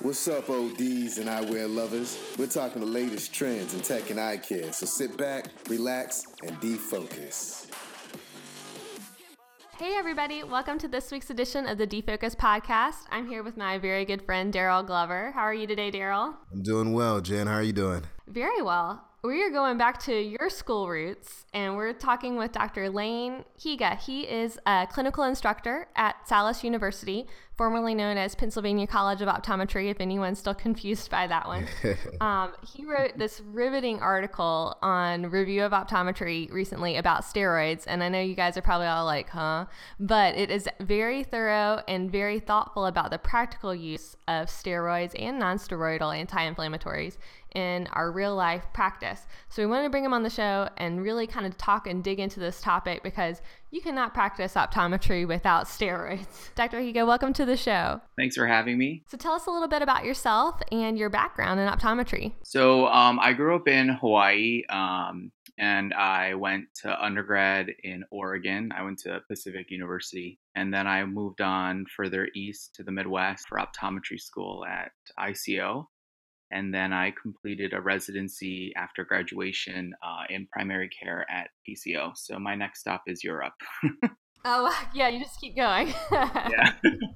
What's up, ODs and eyewear lovers? We're talking the latest trends in tech and eye care, so sit back, relax, and defocus. Hey everybody, welcome to this week's edition of the Defocus podcast. I'm here with my very good friend, Daryl Glover. How are you today, Daryl? I'm doing well, Jen. How are you doing? Very well. We are going back to your school roots, and we're talking with Dr. Lane Higa. He is a clinical instructor at Salus University, formerly known as Pennsylvania College of Optometry, if anyone's still confused by that one. He wrote this riveting article on Review of Optometry recently about steroids, and I know you guys are probably all like, huh? But it is very thorough and very thoughtful about the practical use of steroids and non-steroidal anti-inflammatories in our real life practice. So we wanted to bring him on the show and really kind of talk and dig into this topic because you cannot practice optometry without steroids. Dr. Higa, welcome to the show. Thanks for having me. So tell us a little bit about yourself and your background in optometry. So I grew up in Hawaii and I went to undergrad in Oregon. I went to Pacific University and then I moved on further east to the Midwest for optometry school at ICO. And then I completed a residency after graduation in primary care at PCO. So my next stop is Europe. Oh, yeah, you just keep going. Yeah.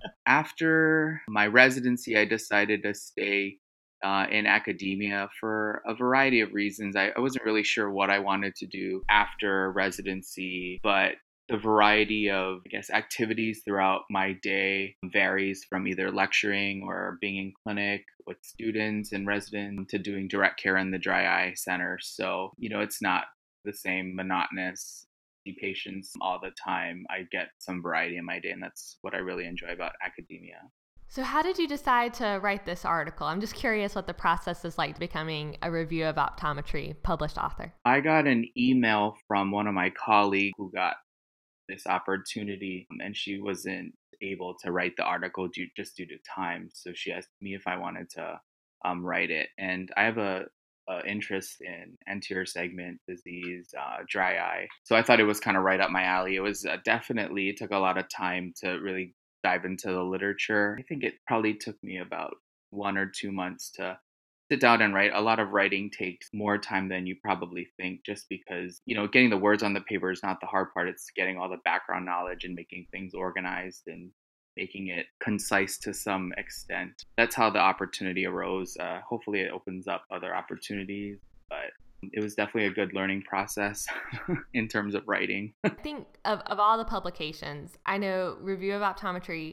After my residency, I decided to stay in academia for a variety of reasons. I wasn't really sure what I wanted to do after residency, but the variety of, activities throughout my day varies from either lecturing or being in clinic with students and residents to doing direct care in the dry eye center. So, it's not the same monotonous see patients all the time. I get some variety in my day, and that's what I really enjoy about academia. So how did you decide to write this article? I'm just curious what the process is like becoming a Review of Optometry published author. I got an email from one of my colleagues who got this opportunity, and she wasn't able to write the article due to time. So she asked me if I wanted to write it. And I have a interest in anterior segment disease, dry eye. So I thought it was kind of right up my alley. It was it took a lot of time to really dive into the literature. I think it probably took me about 1 or 2 months to sit down and write. A lot of writing takes more time than you probably think, just because, getting the words on the paper is not the hard part. It's getting all the background knowledge and making things organized and making it concise to some extent. That's how the opportunity arose. Hopefully it opens up other opportunities, but it was definitely a good learning process in terms of writing. I think of all the publications, I know Review of Optometry,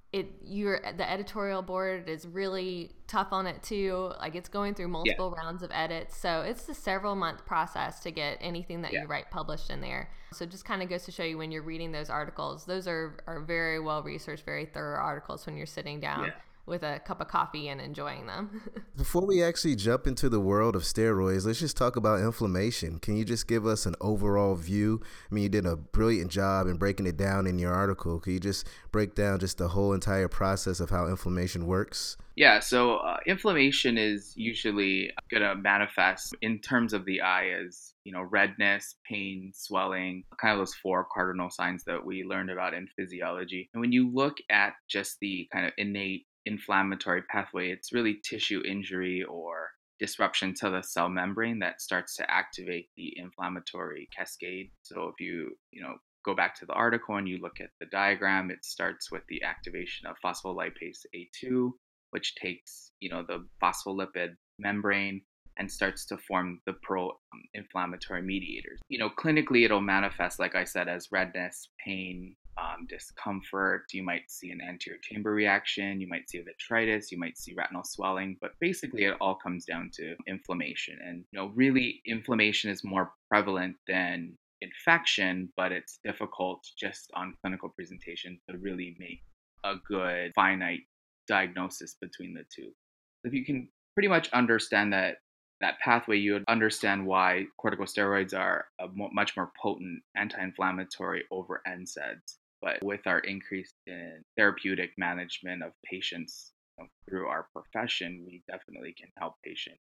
the editorial board is really tough on it too. Like, it's going through multiple rounds of edits. So it's a several month process to get anything that you write published in there. So it just kind of goes to show you when you're reading those articles, those are very well researched, very thorough articles when you're sitting down with a cup of coffee and enjoying them. Before we actually jump into the world of steroids, let's just talk about inflammation. Can you just give us an overall view? I mean, you did a brilliant job in breaking it down in your article. Can you just break down just the whole entire process of how inflammation works? Yeah, so inflammation is usually going to manifest in terms of the eye as, redness, pain, swelling, kind of those 4 cardinal signs that we learned about in physiology. And when you look at just the kind of innate inflammatory pathway, it's really tissue injury or disruption to the cell membrane that starts to activate the inflammatory cascade. So if you go back to the article and you look at the diagram, it starts with the activation of phospholipase A2, which takes the phospholipid membrane and starts to form the pro-inflammatory mediators. Clinically it'll manifest, like I said, as redness, pain, discomfort. You might see an anterior chamber reaction, you might see vitritis, you might see retinal swelling, but basically it all comes down to inflammation. And really inflammation is more prevalent than infection, but it's difficult just on clinical presentation to really make a good finite diagnosis between the two. If you can pretty much understand that pathway, you would understand why corticosteroids are a much more potent anti-inflammatory over NSAIDs. But with our increase in therapeutic management of patients through our profession, we definitely can help patients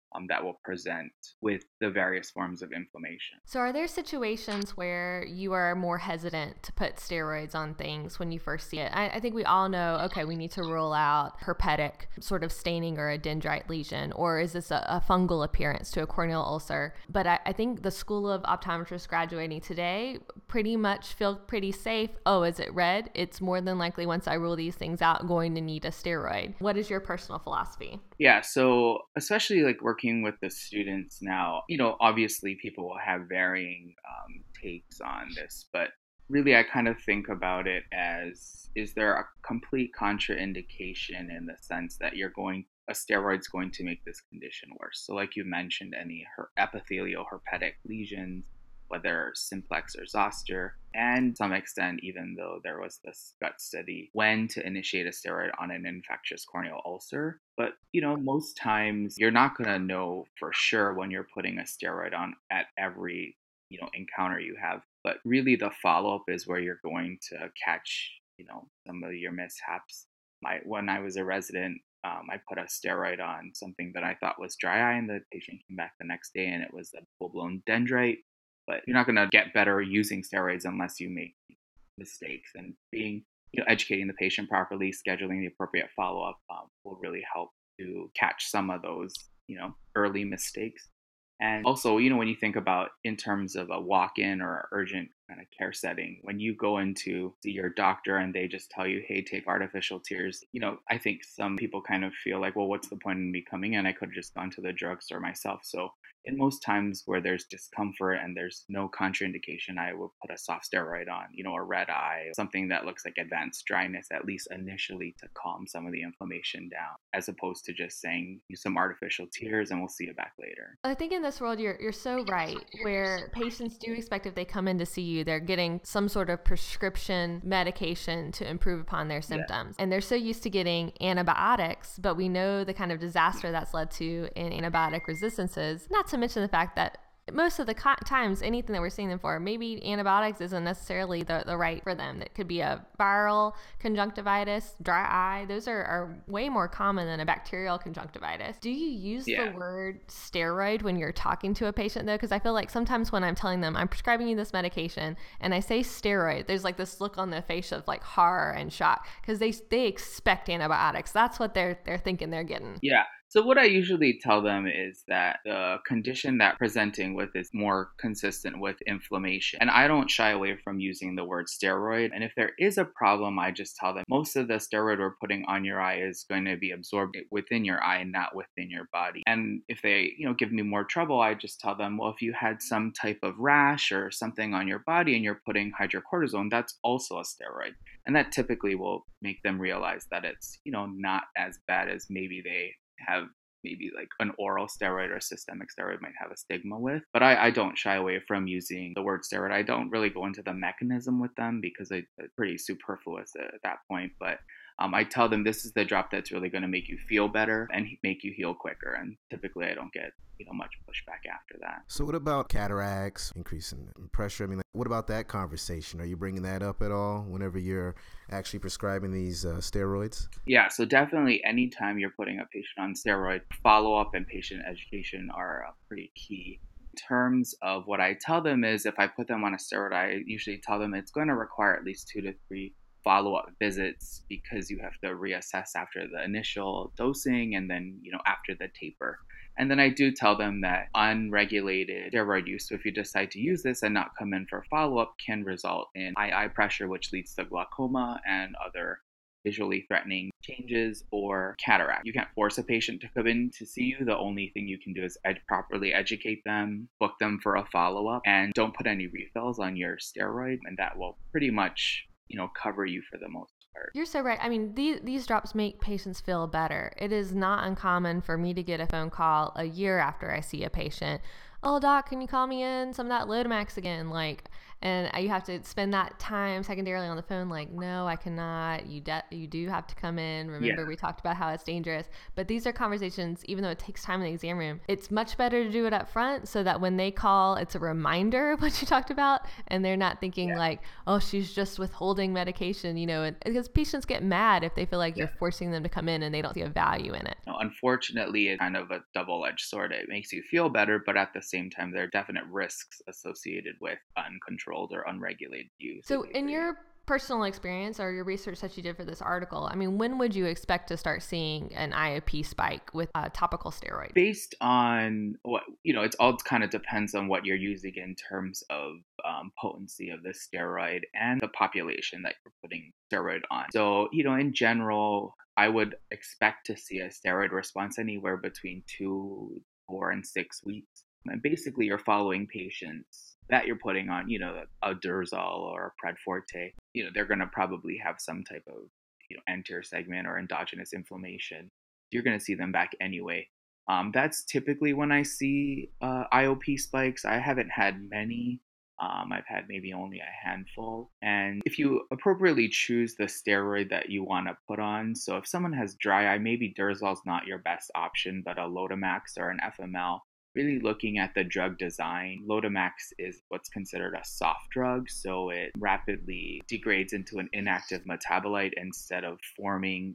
that will present with the various forms of inflammation. So are there situations where you are more hesitant to put steroids on things when you first see it? I think we all know, okay, we need to rule out herpetic sort of staining or a dendrite lesion, or is this a fungal appearance to a corneal ulcer? But I think the School of Optometrists graduating today pretty much feel pretty safe. Oh, is it red? It's more than likely, once I rule these things out, going to need a steroid. What is your personal philosophy? Yeah, so especially like working with the students now, obviously people will have varying takes on this, but really I kind of think about it as, is there a complete contraindication in the sense that a steroid's going to make this condition worse? So like you mentioned, any epithelial herpetic lesions, whether simplex or zoster, and to some extent, even though there was this gut study, when to initiate a steroid on an infectious corneal ulcer. But, most times you're not going to know for sure when you're putting a steroid on at every, encounter you have. But really the follow-up is where you're going to catch, some of your mishaps. When I was a resident, I put a steroid on something that I thought was dry eye, and the patient came back the next day and it was a full-blown dendrite. But you're not going to get better using steroids unless you make mistakes. And educating the patient properly, scheduling the appropriate follow-up will really help to catch some of those, early mistakes. And also, when you think about in terms of a walk-in or urgent kind of care setting, when you go in to see your doctor and they just tell you, hey, take artificial tears, I think some people kind of feel like, well, what's the point in me coming in? I could have just gone to the drugstore myself. So in most times where there's discomfort and there's no contraindication, I will put a soft steroid on, a red eye, something that looks like advanced dryness, at least initially, to calm some of the inflammation down, as opposed to just saying, use some artificial tears and we'll see you back later. I think in this world, you're so right, where patients do expect if they come in to see you, they're getting some sort of prescription medication to improve upon their symptoms. Yeah. And they're so used to getting antibiotics, but we know the kind of disaster that's led to in antibiotic resistances, not to mention the fact that most of the times, anything that we're seeing them for, maybe antibiotics isn't necessarily the right for them. It could be a viral conjunctivitis, dry eye. Those are way more common than a bacterial conjunctivitis. Do you use the word steroid when you're talking to a patient, though? Because I feel like sometimes when I'm telling them, I'm prescribing you this medication, and I say steroid, there's like this look on their face of like horror and shock, because they expect antibiotics. That's what they're thinking they're getting. Yeah. So what I usually tell them is that the condition that presenting with is more consistent with inflammation. And I don't shy away from using the word steroid. And if there is a problem, I just tell them most of the steroid we're putting on your eye is going to be absorbed within your eye and not within your body. And if they, give me more trouble, I just tell them, well, if you had some type of rash or something on your body and you're putting hydrocortisone, that's also a steroid. And that typically will make them realize that it's, not as bad as maybe they have maybe like an oral steroid or a systemic steroid might have a stigma with. But I don't shy away from using the word steroid. I don't really go into the mechanism with them because it's pretty superfluous at that point. But I tell them this is the drop that's really going to make you feel better and make you heal quicker. And typically I don't get much pushback after that. So what about cataracts, increasing pressure? I mean, what about that conversation? Are you bringing that up at all whenever you're actually prescribing these steroids? Yeah, so definitely anytime you're putting a patient on steroid, follow-up and patient education are pretty key. In terms of what I tell them is if I put them on a steroid, I usually tell them it's going to require at least 2 to 3 follow-up visits because you have to reassess after the initial dosing and then, after the taper. And then I do tell them that unregulated steroid use, so if you decide to use this and not come in for follow-up, can result in high eye pressure, which leads to glaucoma and other visually threatening changes, or cataract. You can't force a patient to come in to see you. The only thing you can do is properly educate them, book them for a follow-up, and don't put any refills on your steroid, and that will pretty much cover you for the most part. You're so right. I mean, these drops make patients feel better. It is not uncommon for me to get a phone call a year after I see a patient oh doc, can you call me in some of that Lotemax again? Like, and you have to spend that time secondarily on the phone. Like, no, I cannot. You do have to come in. Remember, Yeah. we talked about how it's dangerous. But these are conversations, even though it takes time in the exam room, it's much better to do it up front so that when they call, it's a reminder of what you talked about, and they're not thinking like, oh, she's just withholding medication, and because patients get mad if they feel like you're forcing them to come in and they don't see a value in it. Unfortunately, it's kind of a double-edged sword. It makes you feel better, but at the same time, there are definite risks associated with uncontrolled or unregulated use. So, in your personal experience or your research that you did for this article, I mean, when would you expect to start seeing an IOP spike with topical steroid? Based on what, it's all kind of depends on what you're using in terms of potency of the steroid and the population that you're putting steroid on. So, in general, I would expect to see a steroid response anywhere between 2, 4, and 6 weeks. And basically, you're following patients that you're putting on, a Durzol or a Predforte. They're going to probably have some type of, anterior segment or endogenous inflammation. You're going to see them back anyway. That's typically when I see IOP spikes. I haven't had many. I've had maybe only a handful. And if you appropriately choose the steroid that you want to put on, so if someone has dry eye, maybe Durzol's not your best option, but a Lotemax or an FML, really looking at the drug design. Lotemax is what's considered a soft drug, so it rapidly degrades into an inactive metabolite instead of forming,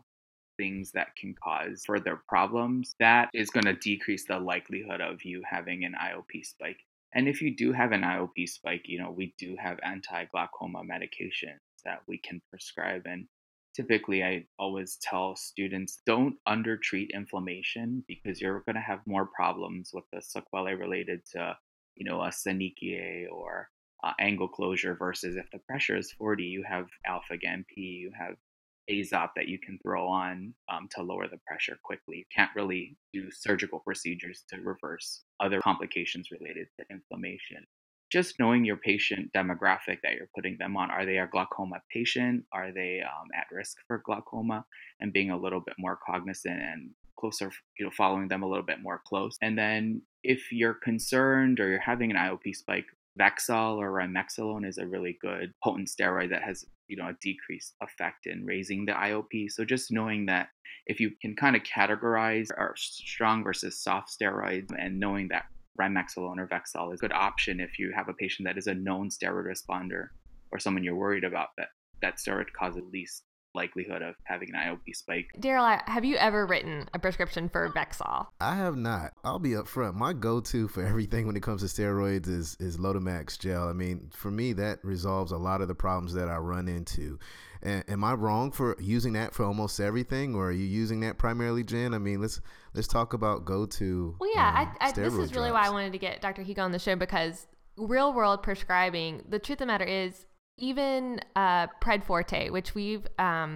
things that can cause further problems. That is going to decrease the likelihood of you having an IOP spike. And if you do have an IOP spike, we do have anti-glaucoma medications that we can prescribe. And typically, I always tell students, don't undertreat inflammation because you're going to have more problems with the sequelae related to, a synechiae or angle closure versus if the pressure is 40, you have alpha-GAN-P, you have Azop that you can throw on to lower the pressure quickly. You can't really do surgical procedures to reverse other complications related to inflammation. Just knowing your patient demographic that you're putting them on. Are they a glaucoma patient? Are they at risk for glaucoma? And being a little bit more cognizant and closer, following them a little bit more close. And then if you're concerned or you're having an IOP spike, Vexol or Remexolone is a really good potent steroid that has, a decreased effect in raising the IOP. So just knowing that if you can kind of categorize our strong versus soft steroids and knowing that Remexolone or Vexol is a good option if you have a patient that is a known steroid responder or someone you're worried about that steroid causes least likelihood of having an IOP spike. Daryl, have you ever written a prescription for Vexol? I have not. I'll be upfront. My go-to for everything when it comes to steroids is Lotemax gel. I mean, for me, that resolves a lot of the problems that I run into. And am I wrong for using that for almost everything, or are you using that primarily, Jen? I mean, let's talk about go-to. Well, yeah, steroid this is really drops. why I wanted to get Dr. Higa on the show, because real-world prescribing, the truth of the matter is, even Predforte, which we've,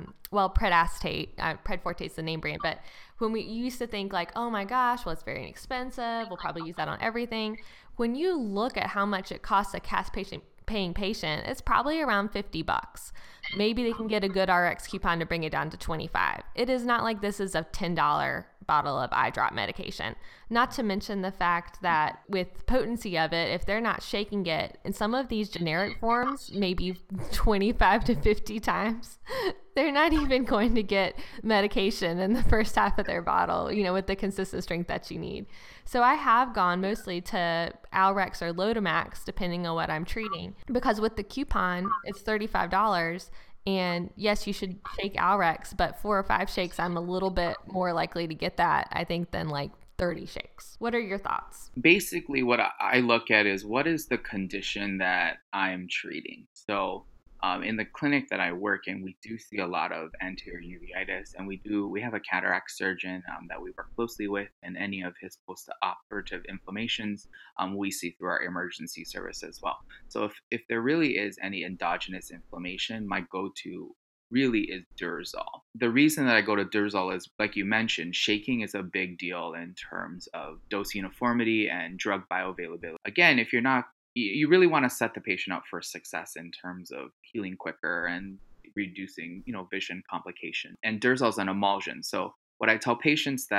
Predastate, Predforte is the name brand, but when we used to think like, oh my gosh, well, it's very inexpensive, we'll probably use that on everything. When you look at how much it costs a cash paying patient, it's probably around $50. Maybe they can get a good RX coupon to bring it down to $25. It is not like this is a $10 bottle of eye drop medication. Not to mention the fact that with potency of it, if they're not shaking it in some of these generic forms, maybe 25 to 50 times, they're not even going to get medication in the first half of their bottle, with the consistent strength that you need. So I have gone mostly to Alrex or Lotemax, depending on what I'm treating, because with the coupon, it's $35. And yes, you should shake Alrex, but 4 or 5 shakes, I'm a little bit more likely to get that, I think, than like 30 shakes. What are your thoughts? Basically, what I look at is what is the condition that I'm treating. So in the clinic that I work in, we do see a lot of anterior uveitis, and we have a cataract surgeon that we work closely with, and any of his post-operative inflammations we see through our emergency service as well. So if there really is any endogenous inflammation, my go-to really is Durzol. The reason that I go to Durzol is, like you mentioned, shaking is a big deal in terms of dose uniformity and drug bioavailability. Again, if you're not, you really want to set the patient up for success in terms of healing quicker and reducing, vision complication. And Durzol is an emulsion. So what I tell patients that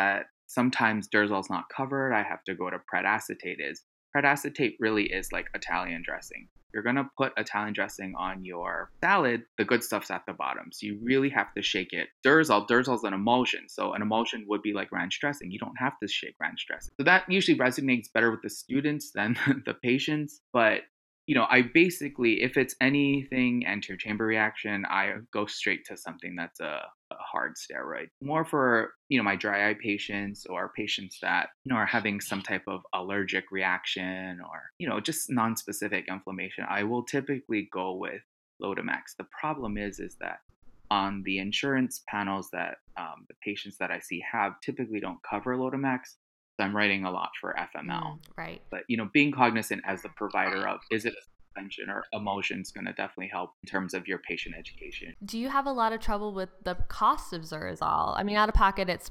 sometimes Durezol's not covered. I have to go to Pred Acetate. Pred Acetate really is like Italian dressing. You're going to put Italian dressing on your salad, the good stuff's at the bottom. So you really have to shake it. Durezol's an emulsion. So an emulsion would be like ranch dressing. You don't have to shake ranch dressing. So that usually resonates better with the students than the patients. But I basically, if it's anything anterior chamber reaction, I go straight to something that's a hard steroid. More for, my dry eye patients or patients that, are having some type of allergic reaction or, just non-specific inflammation, I will typically go with Lotemax. The problem is that on the insurance panels that the patients that I see have typically don't cover Lotemax. So I'm writing a lot for FML. Right. But, being cognizant as the provider of, is it a suspension or emulsion is going to definitely help in terms of your patient education. Do you have a lot of trouble with the cost of Durezol? I mean, out of pocket, it's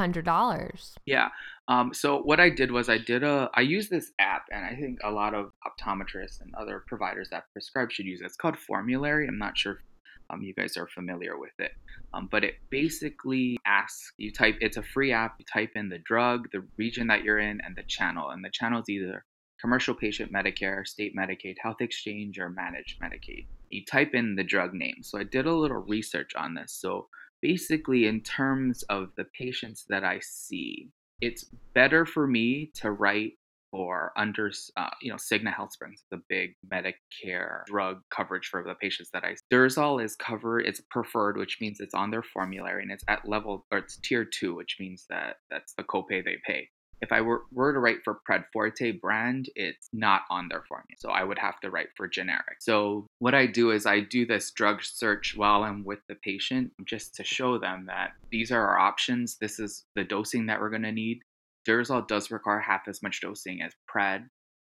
$200. Yeah. So what I did was I used this app, and I think a lot of optometrists and other providers that prescribe should use it. It's called Formulary. I'm not sure if you guys are familiar with it. But it basically asks, it's a free app, you type in the drug, the region that you're in, and the channel. And the channel is either commercial patient Medicare, state Medicaid, health exchange, or managed Medicaid. You type in the drug name. So I did a little research on this. So basically, in terms of the patients that I see, it's better for me to write for under, Cigna HealthSpring, the big Medicare drug coverage for the patients that I see. Durezol is covered, it's preferred, which means it's on their formulary, and it's at level, or it's tier 2, which means that that's the copay they pay. If I were to write for Pred Forte brand, it's not on their formula. So I would have to write for generic. So what I do is I do this drug search while I'm with the patient, just to show them that these are our options. This is the dosing that we're going to need. Durezol does require half as much dosing as Pred.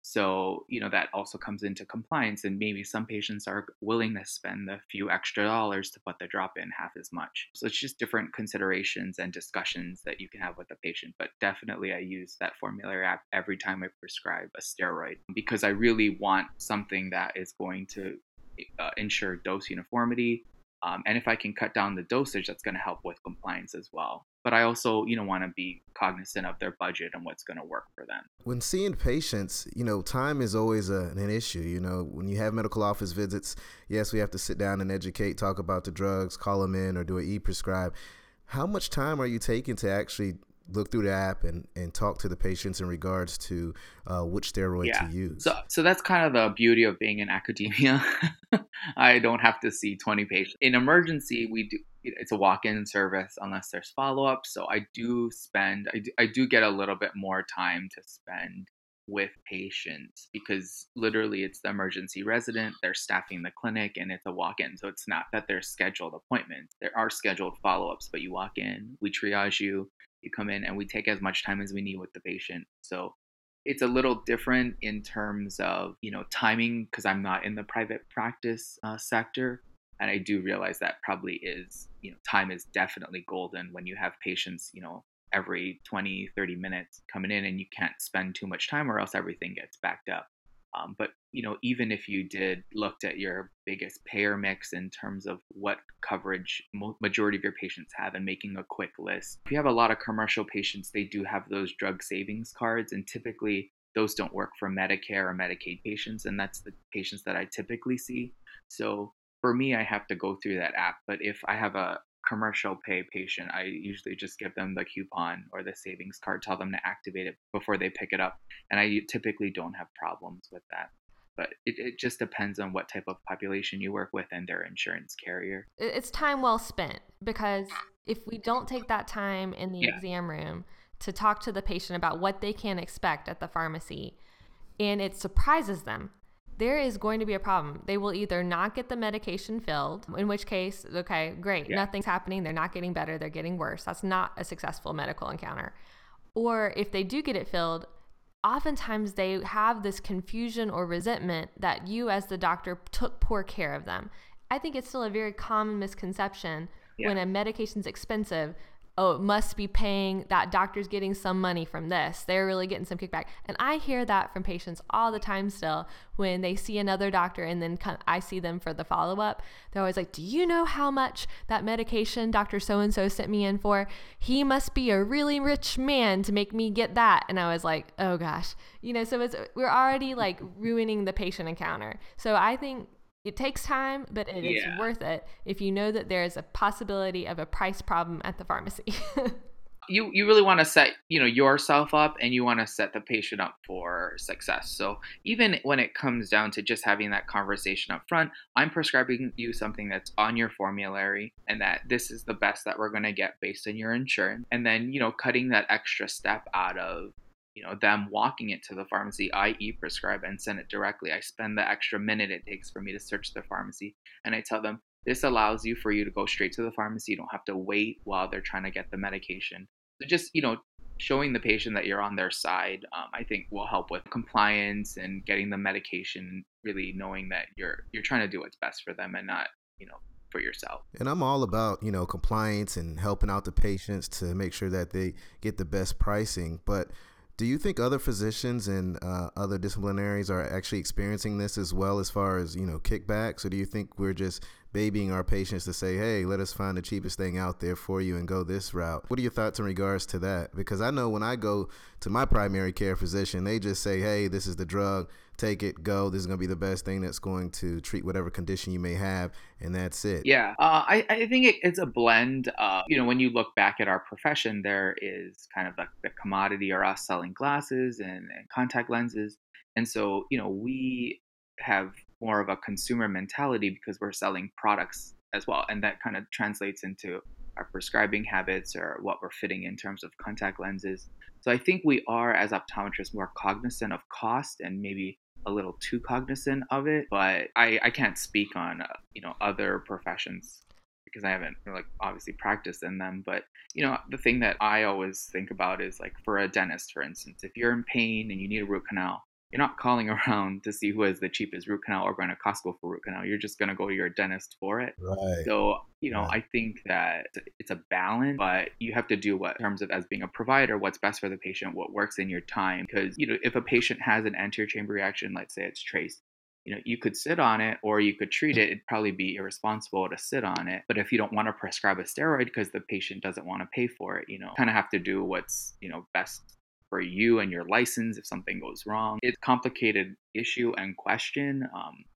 So, that also comes into compliance, and maybe some patients are willing to spend a few extra dollars to put the drop in half as much. So it's just different considerations and discussions that you can have with the patient. But definitely I use that formulary app every time I prescribe a steroid, because I really want something that is going to ensure dose uniformity. And if I can cut down the dosage, that's going to help with compliance as well. But I also, want to be cognizant of their budget and what's going to work for them. When seeing patients, time is always an issue. When you have medical office visits, yes, we have to sit down and educate, talk about the drugs, call them in or do an e-prescribe. How much time are you taking to actually look through the app and talk to the patients in regards to which steroid to use? So that's kind of the beauty of being in academia. I don't have to see 20 patients. In emergency, it's a walk-in service unless there's follow-up. So I do get a little bit more time to spend with patients, because literally it's the emergency resident, they're staffing the clinic, and it's a walk-in. So it's not that they're scheduled appointments. There are scheduled follow-ups, but you walk in, we triage you, you come in, and we take as much time as we need with the patient. So it's a little different in terms of, timing, because I'm not in the private practice sector. And I do realize that probably is, time is definitely golden when you have patients, every 20, 30 minutes coming in, and you can't spend too much time or else everything gets backed up. But, even if you looked at your biggest payer mix in terms of what coverage majority of your patients have and making a quick list. If you have a lot of commercial patients, they do have those drug savings cards, and typically those don't work for Medicare or Medicaid patients, and that's the patients that I typically see. So for me, I have to go through that app. But if I have a commercial pay patient, I usually just give them the coupon or the savings card, tell them to activate it before they pick it up. And I typically don't have problems with that. But it just depends on what type of population you work with and their insurance carrier. It's time well spent, because if we don't take that time in the exam room to talk to the patient about what they can expect at the pharmacy, and it surprises them, there is going to be a problem. They will either not get the medication filled, in which case, okay, great, nothing's happening. They're not getting better. They're getting worse. That's not a successful medical encounter. Or if they do get it filled, oftentimes they have this confusion or resentment that you as the doctor took poor care of them. I think it's still a very common misconception when a medication's expensive, oh, it must be paying, that doctor's getting some money from this. They're really getting some kickback. And I hear that from patients all the time still when they see another doctor and then I see them for the follow-up. They're always like, do you know how much that medication Dr. So-and-so sent me in for? He must be a really rich man to make me get that. And I was like, oh gosh, so we're already like ruining the patient encounter. So I think it takes time, but it is worth it if you know that there is a possibility of a price problem at the pharmacy. You really want to set, yourself up, and you want to set the patient up for success. So even when it comes down to just having that conversation up front, I'm prescribing you something that's on your formulary and that this is the best that we're going to get based on your insurance. And then, cutting that extra step out of them walking it to the pharmacy, I e-prescribe and send it directly. I spend the extra minute it takes for me to search the pharmacy, and I tell them, this allows you for you to go straight to the pharmacy. You don't have to wait while they're trying to get the medication. So just, showing the patient that you're on their side, I think will help with compliance and getting the medication, really knowing that you're trying to do what's best for them and not, for yourself. And I'm all about, compliance and helping out the patients to make sure that they get the best pricing. But do you think other physicians and other disciplinaries are actually experiencing this as well, as far as, kickbacks? Or do you think we're just babying our patients to say, hey, let us find the cheapest thing out there for you and go this route? What are your thoughts in regards to that? Because I know when I go to my primary care physician, they just say, hey, this is the drug, take it, go. This is going to be the best thing that's going to treat whatever condition you may have, and that's it. Yeah, I think it's a blend. When you look back at our profession, there is kind of the commodity or us selling glasses and contact lenses. And so, we have more of a consumer mentality because we're selling products as well. And that kind of translates into our prescribing habits or what we're fitting in terms of contact lenses. So I think we are, as optometrists, more cognizant of cost and maybe a little too cognizant of it. But I can't speak on, other professions because I haven't obviously practiced in them. But, the thing that I always think about is like for a dentist, for instance, if you're in pain and you need a root canal, you're not calling around to see who has the cheapest root canal or going to Costco for root canal. You're just going to go to your dentist for it. Right. So, I think that it's a balance, but you have to do what, in terms of as being a provider, what's best for the patient, what works in your time. Because, if a patient has an anterior chamber reaction, let's say it's trace, you could sit on it or you could treat it. It'd probably be irresponsible to sit on it. But if you don't want to prescribe a steroid because the patient doesn't want to pay for it, kind of have to do what's, best for you and your license if something goes wrong. It's a complicated issue and question.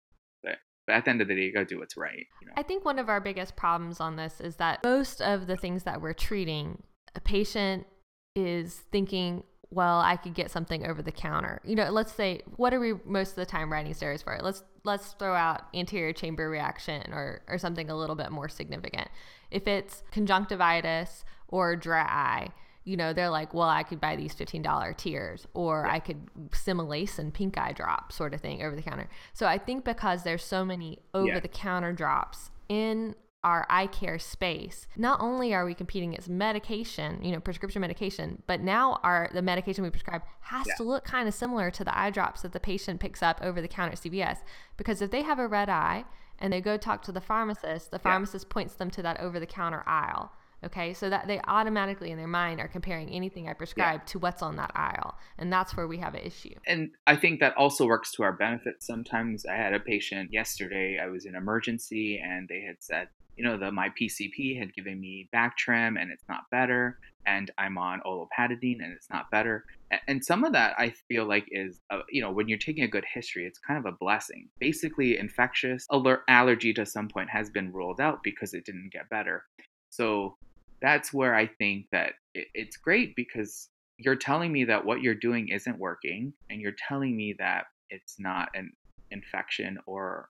But at the end of the day, you got to do what's right. I think one of our biggest problems on this is that most of the things that we're treating, a patient is thinking, well, I could get something over the counter. Let's say, what are we most of the time writing steroids for? Let's throw out anterior chamber reaction or something a little bit more significant. If it's conjunctivitis or dry eye, they're like, well, I could buy these $15 tiers, or I could Similase and pink eye drop sort of thing over the counter. So I think because there's so many over the counter drops in our eye care space, not only are we competing as medication, prescription medication, but now the medication we prescribe has to look kind of similar to the eye drops that the patient picks up over the counter at CVS. Because if they have a red eye and they go talk to the pharmacist points them to that over the counter aisle. Okay, so that they automatically in their mind are comparing anything I prescribe to what's on that aisle. And that's where we have an issue. And I think that also works to our benefit. Sometimes I had a patient yesterday, I was in emergency, and they had said, my PCP had given me Bactrim and it's not better. And I'm on olopatadine and it's not better. And some of that I feel like is, when you're taking a good history, it's kind of a blessing. Basically, infectious allergy to some point has been ruled out because it didn't get better. So that's where I think that it's great, because you're telling me that what you're doing isn't working, and you're telling me that it's not an infection or,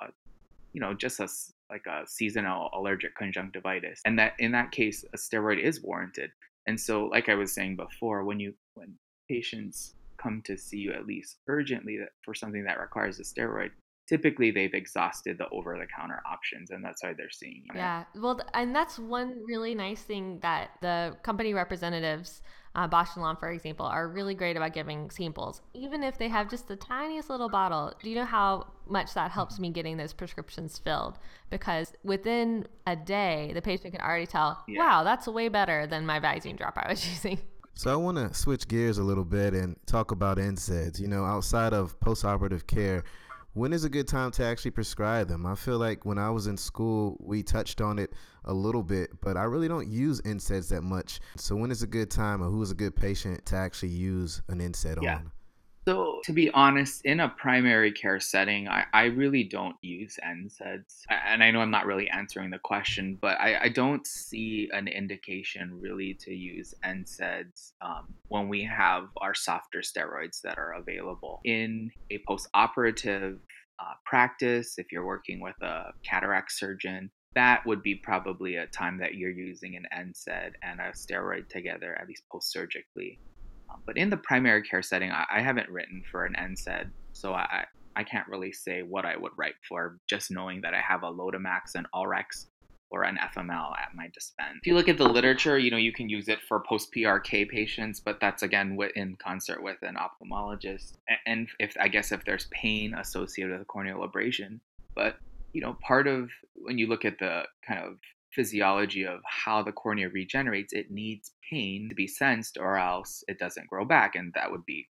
just a seasonal allergic conjunctivitis. And that in that case, a steroid is warranted. And so, like I was saying before, when patients come to see you at least urgently for something that requires a steroid, typically they've exhausted the over-the-counter options, and that's why they're seeing it. Yeah, well, and that's one really nice thing that the company representatives, Bausch and Lomb, for example, are really great about giving samples, even if they have just the tiniest little bottle. Do you know how much that helps me getting those prescriptions filled? Because within a day, the patient can already tell, wow, that's way better than my Visine drop I was using. So I want to switch gears a little bit and talk about NSAIDs. You know, outside of postoperative care, when is a good time to actually prescribe them? I feel like when I was in school, we touched on it a little bit, but I really don't use NSAIDs that much. So when is a good time, or who is a good patient to actually use an NSAID on? So to be honest, in a primary care setting, I really don't use NSAIDs. And I know I'm not really answering the question, but I don't see an indication really to use NSAIDs when we have our softer steroids that are available. In a post-operative practice, if you're working with a cataract surgeon, that would be probably a time that you're using an NSAID and a steroid together, at least post-surgically. But in the primary care setting, I haven't written for an NSAID, so I can't really say what I would write for, just knowing that I have a Lotemax, an Ulrex, or an FML at my dispense. If you look at the literature, you can use it for post-PRK patients, but that's again in concert with an ophthalmologist. And if there's pain associated with corneal abrasion, but part of when you look at the kind of physiology of how the cornea regenerates, it needs pain to be sensed or else it doesn't grow back. And that would be,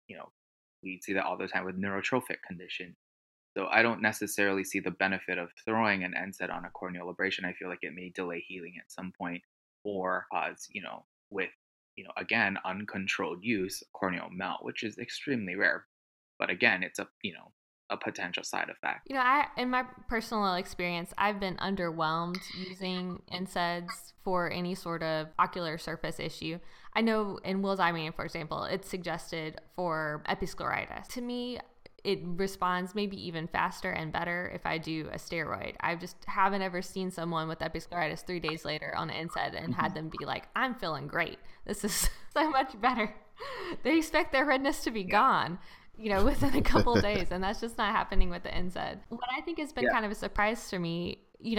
we see that all the time with neurotrophic condition. So I don't necessarily see the benefit of throwing an NSAID on a corneal abrasion. I feel like it may delay healing at some point or cause, with, again, uncontrolled use, corneal melt, which is extremely rare. But again, it's a potential side effect. In my personal experience, I've been underwhelmed using NSAIDs for any sort of ocular surface issue. I know in Will's eye manual, for example, it's suggested for episcleritis. To me, it responds maybe even faster and better if I do a steroid. I just haven't ever seen someone with episcleritis 3 days later on an NSAID and had them be like, I'm feeling great. This is so much better. They expect their redness to be gone, within a couple of days. And that's just not happening with the NSAID. What I think has been kind of a surprise to me,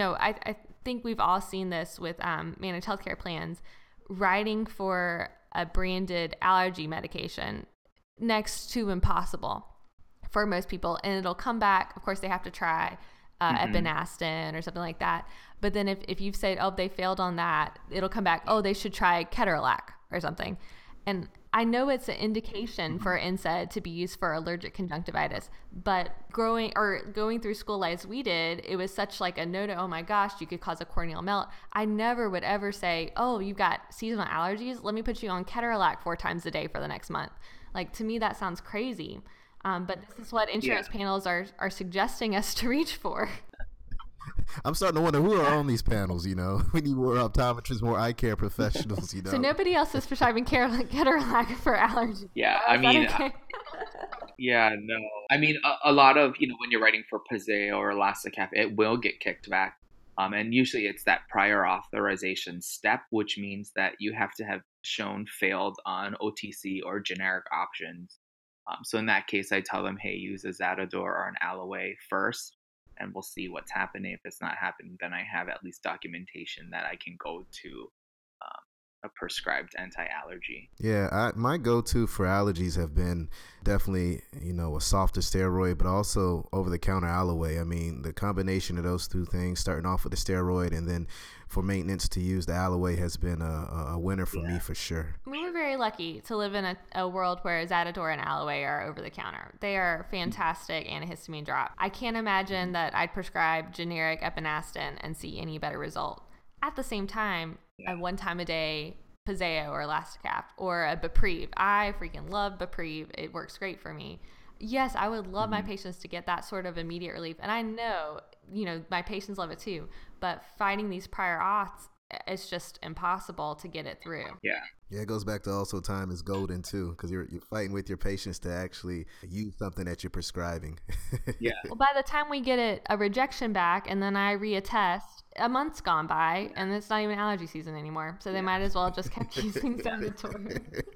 I think we've all seen this with managed healthcare plans, writing for a branded allergy medication next to impossible for most people. And it'll come back. Of course, they have to try epinastin or something like that. But then if you've said, they failed on that, it'll come back, they should try ketorolac or something. And I know it's an indication for NSAID to be used for allergic conjunctivitis, but going through school as we did, it was such like a no, oh my gosh, you could cause a corneal melt. I never would ever say, you've got seasonal allergies, let me put you on ketorolac 4 times a day for the next month. Like, to me, that sounds crazy. But this is what insurance panels are suggesting us to reach for. I'm starting to wonder who are on these panels. We need more optometrists, more eye care professionals. So nobody else is prescribing ketorolac for allergies. Yeah, I mean, okay? Yeah, no. I mean, a lot of when you're writing for Pazeo or Elastocath, it will get kicked back, and usually it's that prior authorization step, which means that you have to have shown failed on OTC or generic options. So in that case, I tell them, hey, use a Zaditor or an Alloway first, and we'll see what's happening. If it's not happening, then I have at least documentation that I can go to a prescribed anti-allergy. Yeah, my go-to for allergies have been definitely, a softer steroid, but also over-the-counter Alloway. I mean, the combination of those two things, starting off with the steroid and then for maintenance to use the Alloway, has been a winner for me for sure. We were very lucky to live in a world where Zaditor and Alloway are over-the-counter. They are fantastic antihistamine drop. I can't imagine that I'd prescribe generic epinastin and see any better result. At the same time, a 1 time a day Pazeo or Elastocath or a Bepreve. I freaking love Bepreve. It works great for me. Yes, I would love my patients to get that sort of immediate relief. And I know, my patients love it too. But fighting these prior auths, it's just impossible to get it through. Yeah. Yeah, it goes back to also time is golden too, because you're fighting with your patients to actually use something that you're prescribing. Yeah. Well, by the time we get a rejection back and then I reattest, a month's gone by and it's not even allergy season anymore. So they might as well just kept using Zaditor.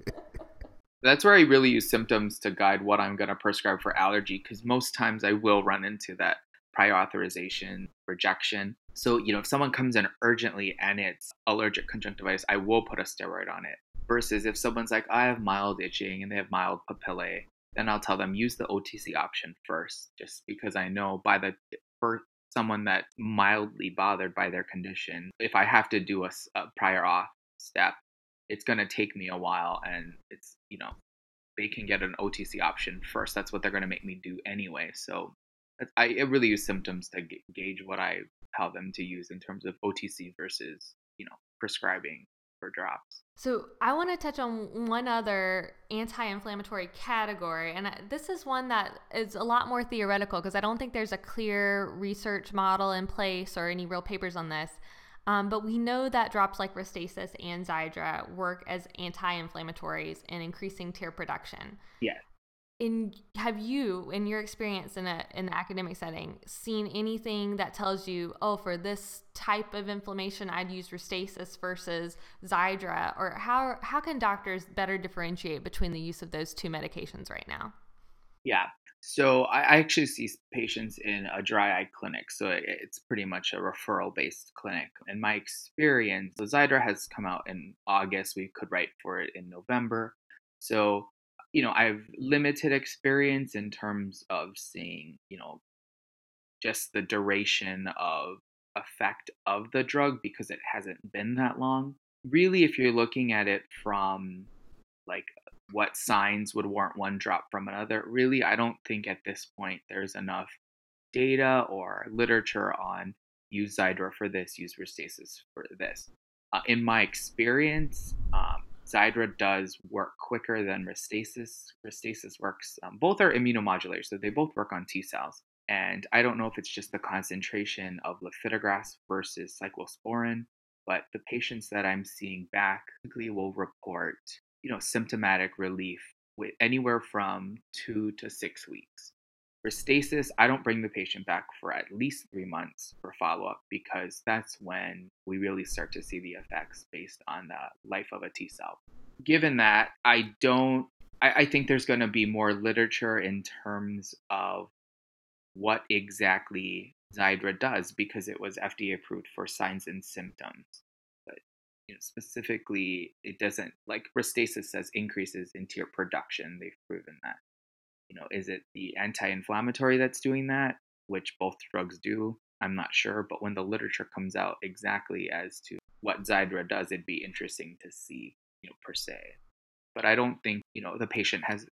That's where I really use symptoms to guide what I'm going to prescribe for allergy, because most times I will run into that prior authorization, rejection. So, if someone comes in urgently and it's allergic conjunctivitis, I will put a steroid on it. Versus if someone's like, I have mild itching and they have mild papillae, then I'll tell them use the OTC option first, just because I know for someone that's mildly bothered by their condition, if I have to do a prior auth step, it's going to take me a while, and it's, they can get an OTC option first. That's what they're going to make me do anyway. So I really use symptoms to gauge what I tell them to use in terms of OTC versus, prescribing for drops. So I want to touch on one other anti-inflammatory category, and this is one that is a lot more theoretical because I don't think there's a clear research model in place or any real papers on this. But we know that drops like Restasis and Xiidra work as anti-inflammatories in increasing tear production. Yeah. Have you, in your experience in the academic setting, seen anything that tells you, oh, for this type of inflammation, I'd use Restasis versus Xiidra? Or how can doctors better differentiate between the use of those two medications right now? Yeah. So I actually see patients in a dry eye clinic. So it's pretty much a referral-based clinic. In my experience, the Xiidra has come out in August. We could write for it in November. So I have limited experience in terms of seeing, just the duration of effect of the drug because it hasn't been that long. Really, if you're looking at it from like what signs would warrant one drop from another, really, I don't think at this point there's enough data or literature on use Xiidra for this, use Restasis for this. In my experience, Xiidra does work quicker than Restasis. Restasis works, both are immunomodulators, so they both work on T cells. And I don't know if it's just the concentration of lifitegrast versus cyclosporin, but the patients that I'm seeing back typically will report, symptomatic relief with anywhere from 2 to 6 weeks. Restasis, I don't bring the patient back for at least 3 months for follow-up because that's when we really start to see the effects based on the life of a T cell. Given that, I think there's going to be more literature in terms of what exactly Xiidra does because it was FDA approved for signs and symptoms. But specifically, it doesn't, like Restasis says, increases in tear production. They've proven that. Is it the anti-inflammatory that's doing that, which both drugs do? I'm not sure, but when the literature comes out exactly as to what Xiidra does, it'd be interesting to see, per se. But I don't think, the patient has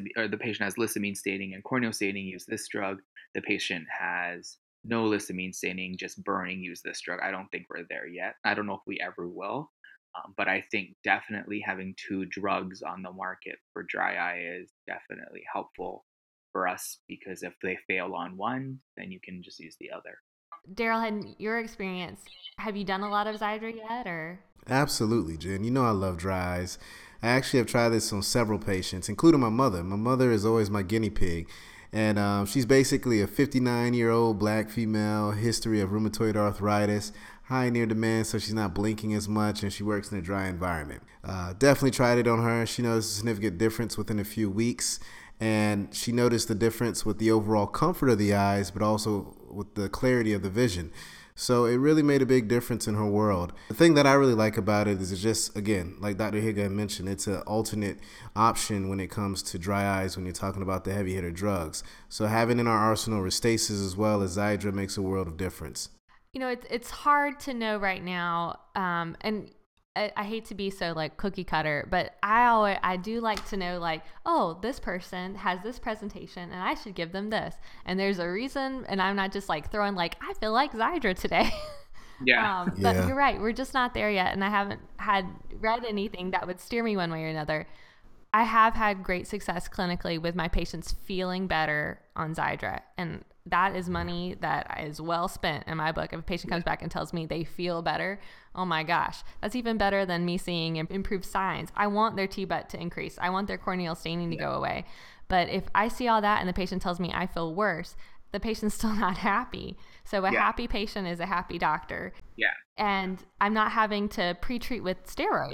lissamine staining and corneal staining, use this drug. The patient has no lissamine staining, just burning, use this drug. I don't think we're there yet. I don't know if we ever will. But I think definitely having 2 drugs on the market for dry eye is definitely helpful for us because if they fail on one, then you can just use the other. Daryl, in your experience, have you done a lot of Xiidra yet, or? Absolutely, Jen. I love dry eyes. I actually have tried this on several patients, including my mother. My mother is always my guinea pig. And she's basically a 59-year-old black female, history of rheumatoid arthritis, high near demand, so she's not blinking as much, and she works in a dry environment. Definitely tried it on her. She noticed a significant difference within a few weeks, and she noticed the difference with the overall comfort of the eyes, but also with the clarity of the vision. So it really made a big difference in her world. The thing that I really like about it is it's just, again, like Dr. Higa mentioned, it's an alternate option when it comes to dry eyes when you're talking about the heavy hitter drugs. So having in our arsenal Restasis as well as Xiidra makes a world of difference. It's hard to know right now, and I hate to be so like cookie cutter, but I do like to know like, oh, this person has this presentation and I should give them this, and there's a reason, and I'm not just like throwing like I feel like Xiidra today. Yeah. But you're right, we're just not there yet, and I haven't read anything that would steer me one way or another. I have had great success clinically with my patients feeling better on Xiidra, and that is money that is well spent in my book. If a patient comes back and tells me they feel better, oh my gosh, that's even better than me seeing improved signs. I want their T-but to increase. I want their corneal staining to go away. But if I see all that and the patient tells me I feel worse, the patient's still not happy. So a happy patient is a happy doctor. Yeah. And I'm not having to pre-treat with steroids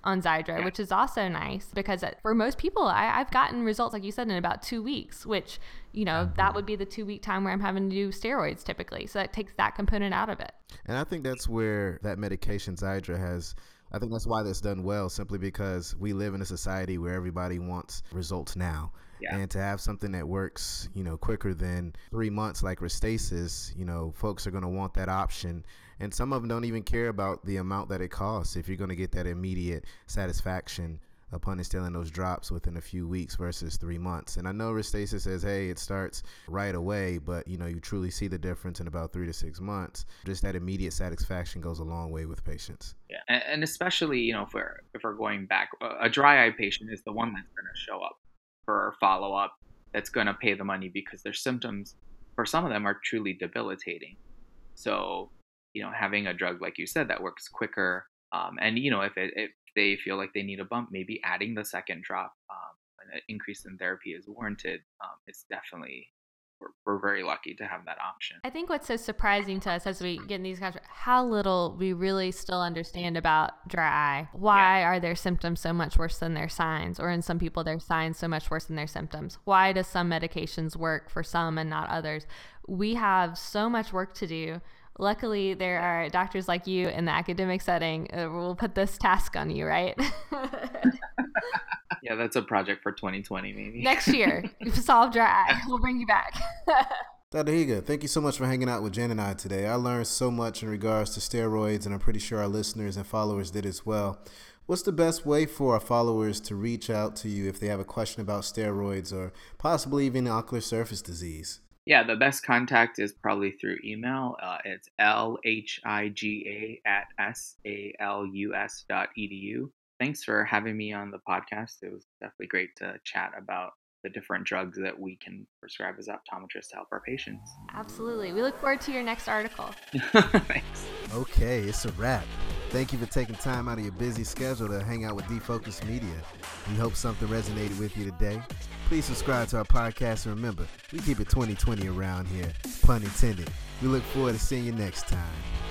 on Xiidra, which is also nice because for most people, I've gotten results, like you said, in about 2 weeks, which, that would be the 2-week time where I'm having to do steroids typically. So that takes that component out of it. And I think that's where that medication Xiidra has, I think that's why that's done well, simply because we live in a society where everybody wants results now. Yeah. And to have something that works, quicker than 3 months like Restasis, folks are going to want that option. And some of them don't even care about the amount that it costs if you're going to get that immediate satisfaction upon instilling those drops within a few weeks versus 3 months. And I know Restasis says, hey, it starts right away, but you truly see the difference in about 3 to 6 months. Just that immediate satisfaction goes a long way with patients. Yeah, and especially, if we're going back, a dry eye patient is the one that's going to show up for follow-up, that's going to pay the money because their symptoms, for some of them, are truly debilitating. So, having a drug, like you said, that works quicker, and, if they feel like they need a bump, maybe adding the second drop, an increase in therapy is warranted. It's definitely, we're very lucky to have that option. I think what's so surprising to us as we get in these conversations, how little we really still understand about dry eye. Why are their symptoms so much worse than their signs? Or in some people, their signs so much worse than their symptoms? Why does some medications work for some and not others? We have so much work to do. Luckily, there are doctors like you in the academic setting. We'll put this task on you, right? Yeah, that's a project for 2020, maybe. Next year, solve dry eye. We'll bring you back. Dr. Higa, thank you so much for hanging out with Jen and I today. I learned so much in regards to steroids, and I'm pretty sure our listeners and followers did as well. What's the best way for our followers to reach out to you if they have a question about steroids or possibly even ocular surface disease? Yeah, the best contact is probably through email. It's lhiga@salus.edu. Thanks for having me on the podcast. It was definitely great to chat about the different drugs that we can prescribe as optometrists to help our patients. Absolutely. We look forward to your next article. Thanks. Okay, it's a wrap. Thank you for taking time out of your busy schedule to hang out with Defocus Media. We hope something resonated with you today. Please subscribe to our podcast, and remember, we keep it 2020 around here. Pun intended. We look forward to seeing you next time.